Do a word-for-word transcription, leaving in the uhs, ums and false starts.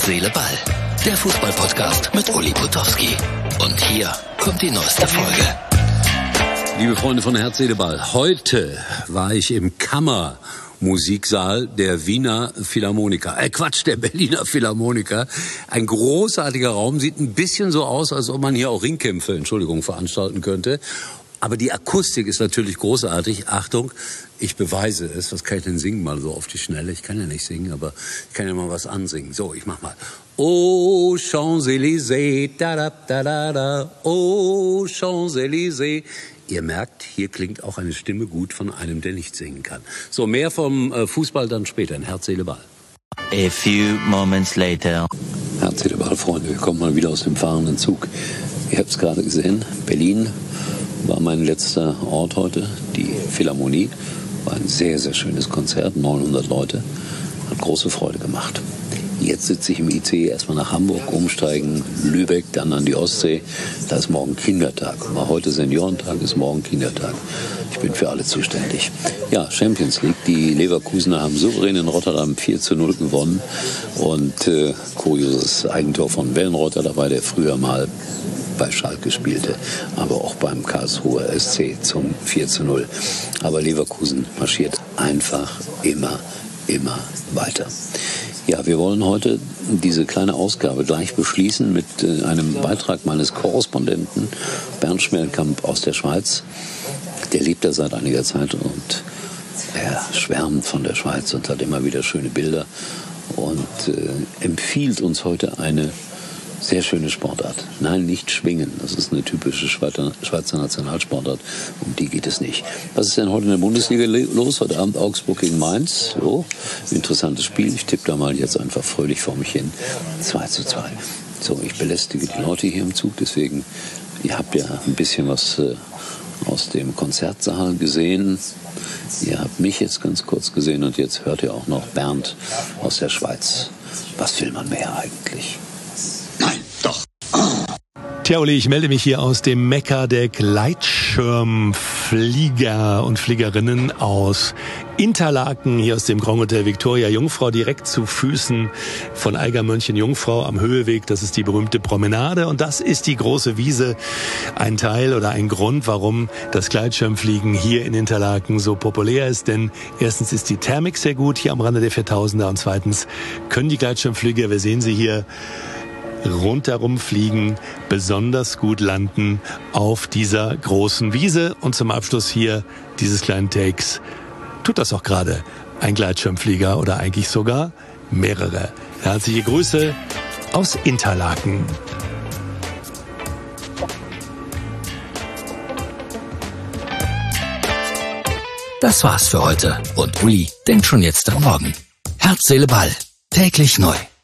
Herz, Seele, Ball. Der Fußball-Podcast mit Uli Potowski. Und hier kommt die neueste Folge. Liebe Freunde von Herz, Seele, Ball. Heute war ich im Kammermusiksaal der Wiener Philharmoniker. Äh, Quatsch, der Berliner Philharmoniker. Ein großartiger Raum. Sieht ein bisschen so aus, als ob man hier auch Ringkämpfe, Entschuldigung, veranstalten könnte. Aber die Akustik ist natürlich großartig. Achtung, ich beweise es. Was kann ich denn singen mal so auf die Schnelle? Ich kann ja nicht singen, aber ich kann ja mal was ansingen. So, ich mach mal. Oh, Champs-Élysées, da da da da da. Oh, Champs-Élysées. Ihr merkt, hier klingt auch eine Stimme gut von einem, der nicht singen kann. So, mehr vom äh, Fußball dann später in Herz, Seele, Ball. A few moments later. Herz, Seele, Ball, Freunde, wir kommen mal wieder aus dem fahrenden Zug. Ihr habt es gerade gesehen, Berlin war mein letzter Ort heute, die Philharmonie. War ein sehr, sehr schönes Konzert, neunhundert Leute, hat große Freude gemacht. Jetzt sitze ich im I C E erstmal nach Hamburg, umsteigen, Lübeck, dann an die Ostsee. Da ist morgen Kindertag. War heute Seniorentag, ist morgen Kindertag. Ich bin für alle zuständig. Ja, Champions League. Die Leverkusener haben souverän in Rotterdam vier zu null gewonnen. Und äh, kurioses Eigentor von Wellenreuther dabei, der früher mal bei Schalke spielte, aber auch beim Karlsruher S C zum vier zu null. Aber Leverkusen marschiert einfach immer, immer weiter. Ja, wir wollen heute diese kleine Ausgabe gleich beschließen mit äh, einem Beitrag meines Korrespondenten Bernd Schmelkamp aus der Schweiz. Der lebt da seit einiger Zeit und er schwärmt von der Schweiz und hat immer wieder schöne Bilder und äh, empfiehlt uns heute eine sehr schöne Sportart. Nein, nicht Schwingen. Das ist eine typische Schweizer, Schweizer Nationalsportart. Um die geht es nicht. Was ist denn heute in der Bundesliga los? Heute Abend Augsburg gegen Mainz. So, interessantes Spiel. Ich tippe da mal jetzt einfach fröhlich vor mich hin. zwei zu zwei. So, ich belästige die Leute hier im Zug. Deswegen, ihr habt ja ein bisschen was äh, aus dem Konzertsaal gesehen. Ihr habt mich jetzt ganz kurz gesehen und jetzt hört ihr auch noch Bernd aus der Schweiz. Was will man mehr eigentlich? Nein, doch. Tja, Uli, ich melde mich hier aus dem Mekka der Gleitschirmflieger und Fliegerinnen aus Interlaken, hier aus dem Grand Hotel Victoria Jungfrau, direkt zu Füßen von Eiger Mönchen Jungfrau am Höheweg. Das ist die berühmte Promenade und das ist die große Wiese. Ein Teil oder ein Grund, warum das Gleitschirmfliegen hier in Interlaken so populär ist. Denn erstens ist die Thermik sehr gut hier am Rande der viertausender und zweitens können die Gleitschirmflieger, wir sehen sie hier, rundherum fliegen, besonders gut landen auf dieser großen Wiese. Und zum Abschluss hier dieses kleinen Takes tut das auch gerade ein Gleitschirmflieger oder eigentlich sogar mehrere. Herzliche Grüße aus Interlaken. Das war's für heute. Und Uli denkt schon jetzt am Morgen. Herz, Seele, Ball. Täglich neu.